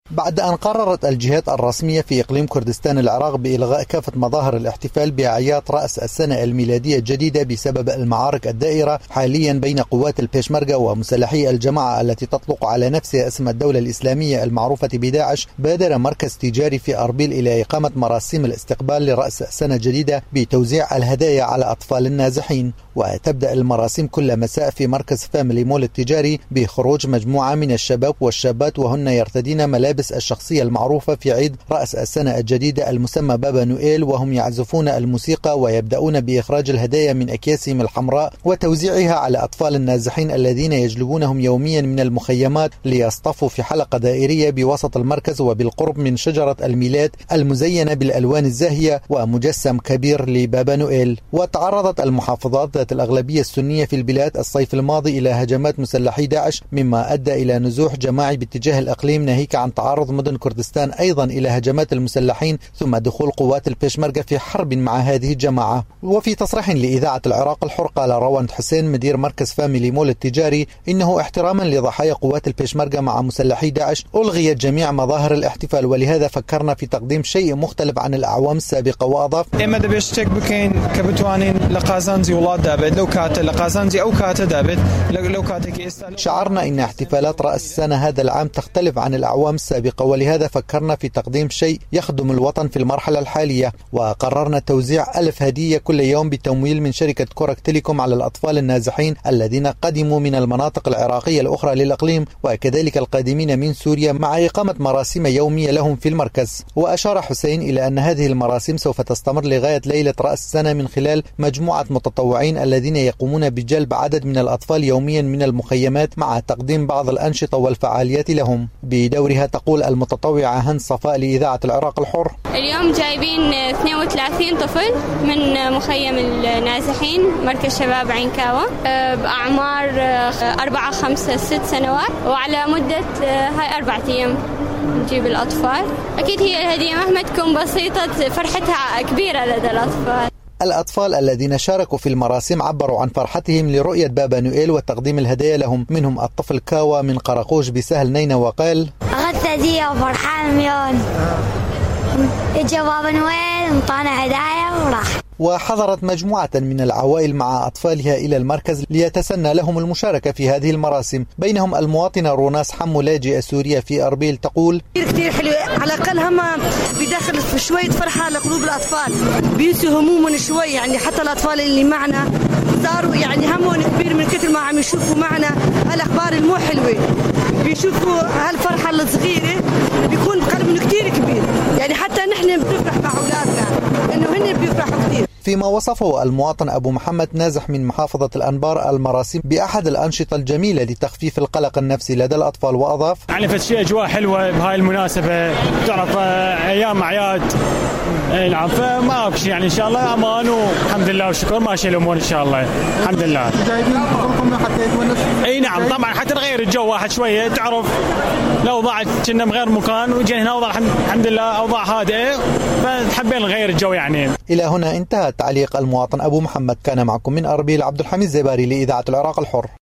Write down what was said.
بعد أن قررت الجهات الرسمية في إقليم كردستان العراق بإلغاء كافة مظاهر الاحتفال بأعياد رأس السنة الميلادية الجديدة بسبب المعارك الدائرة حاليا بين قوات البيشمركة ومسلحي الجماعة التي تطلق على نفسها اسم الدولة الإسلامية المعروفة بداعش، بادر مركز تجاري في أربيل إلى إقامة مراسم الاستقبال لرأس السنة الجديدة بتوزيع الهدايا على أطفال النازحين. وتبدأ المراسم كل مساء في مركز فاميلي مول التجاري بخروج مجموعة من الشباب والشابات وهن يرتدين ملابس الشخصية المعروفة في عيد رأس السنة الجديدة المسمى بابا نويل، وهم يعزفون الموسيقى ويبدأون بإخراج الهدايا من أكياسهم الحمراء وتوزيعها على أطفال النازحين الذين يجلبونهم يوميا من المخيمات ليصطفوا في حلقة دائرية بوسط المركز وبالقرب من شجرة الميلاد المزينة بالألوان الزاهية ومجسم كبير لبابا نويل. وتعرضت المحافظات ذات الأغلبية السنية في البلاد الصيف الماضي إلى هجمات مسلحي داعش، مما أدى إلى نزوح جماعي باتجاه الإقليم، ناهيك عن تعرض مدن كردستان أيضا إلى هجمات المسلحين ثم دخول قوات البيشمركة في حرب مع هذه الجماعة. وفي تصريح لإذاعة العراق الحر قال روان حسين مدير مركز فاميلي مول التجاري إنه احتراما لضحايا قوات البيشمركة مع مسلحي داعش ألغيت جميع مظاهر الاحتفال، ولهذا فكرنا في تقديم شيء مختلف عن الأعوام السابقة. وأضاف إما دبيشتك بكين كبتوانين لقازانزي ولاد دابد لو كات لقازانزي أو كات دابد لو كاتك. شعرنا إن احتفالات رأس السنة هذا العام تختلف عن الأعوام السابقة، ولهذا فكرنا في تقديم شيء يخدم الوطن في المرحلة الحالية، وقررنا توزيع 1000 هدية كل يوم بتمويل من شركة كورك تيليكوم على الأطفال النازحين الذين قدموا من المناطق العراقية الأخرى للإقليم وكذلك القادمين من سوريا، مع إقامة مراسم يومية لهم في المركز. وأشار حسين إلى أن هذه المراسم سوف تستمر لغاية ليلة رأس السنة من خلال مجموعة متطوعين الذين يقومون بجلب عدد من الأطفال يوميا من المخيمات مع تقديم بعض الأنشطة والفعاليات لهم. بدورها تقول المتطوعة هند صفاء لإذاعة العراق الحر: اليوم جايبين 32 طفل من مخيم النازحين مركز شباب عين كاوة بأعمار 4 5 6 سنوات، وعلى مدة هاي 4 أيام نجيب الأطفال. أكيد هي الهدية مهما تكون بسيطة فرحتها كبيرة لدى الأطفال. الأطفال الذين شاركوا في المراسم عبروا عن فرحتهم لرؤية بابا نويل وتقديم الهدايا لهم، منهم الطفل كاوا من قرقوش بسهل نينة وقال: أخذت هدية وفرحان مليون، إجا بابا نويل انطانا هدايا وراح. وحضرت مجموعة من العوائل مع أطفالها إلى المركز ليتسنى لهم المشاركة في هذه المراسم، بينهم المواطنة روناس حمو لاجئة سوريا في أربيل تقول: كثير حلو، على الأقل هم بداخل شوية فرحة لقلوب الأطفال، بينسوا همومهم شوي، يعني حتى الأطفال اللي معنا صاروا يعني همهم كبير من كثر ما عم يشوفوا معنا هالأخبار المو حلوة، بيشوفوا هالفرحة الصغيرة بيكون قلبهم كثير كبير، يعني حتى نحن بنفرح مع أولادنا إنه هن بيفرحوا كثير. فيما وصفه المواطن أبو محمد نازح من محافظة الأنبار المراسم بأحد الأنشطة الجميلة لتخفيف القلق النفسي لدى الأطفال، وأضاف: يعني فتشي أجواء حلوة بهاي المناسبة، تعرف أيام أعياد، نعم، فما أكش يعني إن شاء الله أمان والحمد لله والشكر، ماشي الأمور إن شاء الله الحمد لله. جايبين طفلكم حتى يتونسوا؟ أي نعم طبعا، حتى نغير الجو واحد شوية، تعرف لو ضاعت كنا بغير مكان وجينا هنا أوضاع الحمد لله أوضاع هادئة، فحبينا نغير الجو يعني. إلى هنا انتهى تعليق المواطن أبو محمد. كان معكم من أربيل عبد الحميد زباري لإذاعة العراق الحر.